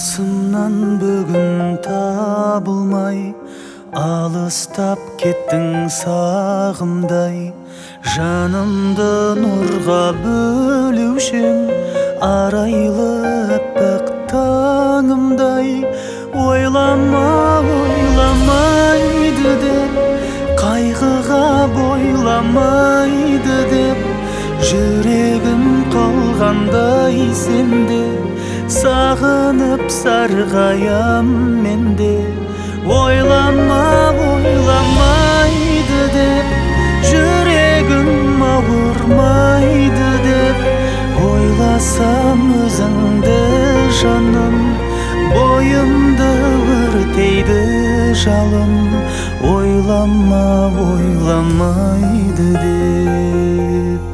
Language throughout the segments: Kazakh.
Басымнан бүгін табылмай, алыстап кеттің сағымдай. Жанымды нұрға бөлеушің, арайлы әппақ таңымдай. Ойлама, ойламайды деп, қайғыға бойламайды деп, жүрегім қалғандай сенде, сағынып сарғаям менде. Ойлама, ойламайды деп, жүрегім ауырмайды деп, ойласам өзіңді жаным, бойымды өртейді жалын. Ойлама, ойламайды деп.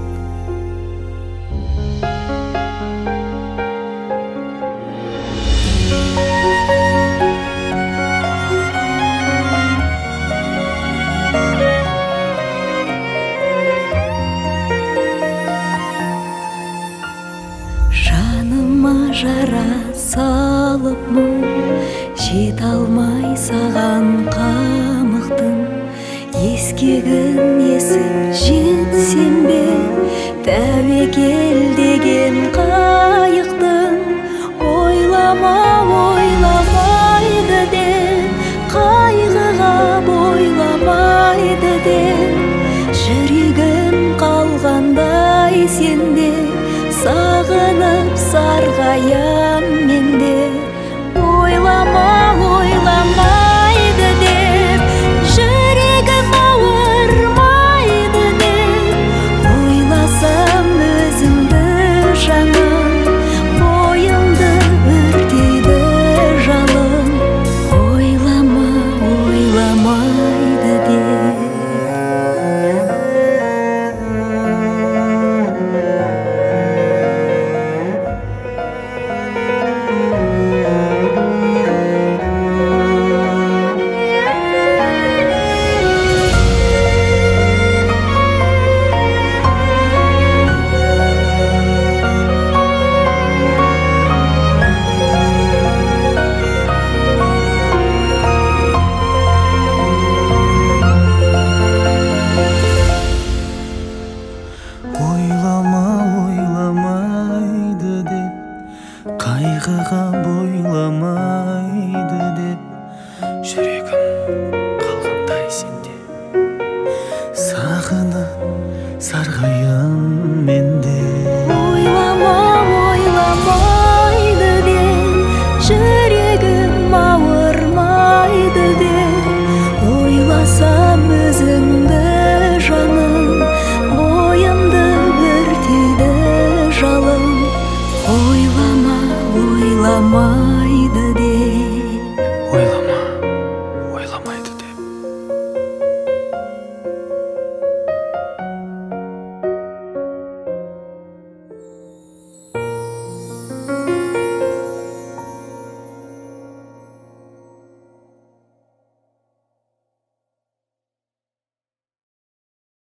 Жаныма жара салып мұң, жете алмай саған қамықтым. Ескегін есіп жетсем бе, тәуекел деген қайықтың. Ойлама, ойламайды деп, қайғыға бойламайды деп, жүрегім қалғандай сенде, сағынып сарғаям менде. Ойлама, ойламайды деп, жүрегім ауырмайды деп, ойласам өзіңді жаным, бойымды өртейді жалын. Ойлама, ойламайды деп. Ойлама, ойламайды деп, қайғыға бойламайды деп, жүрегім қалғандай сенде, сағынып сарғаям мен.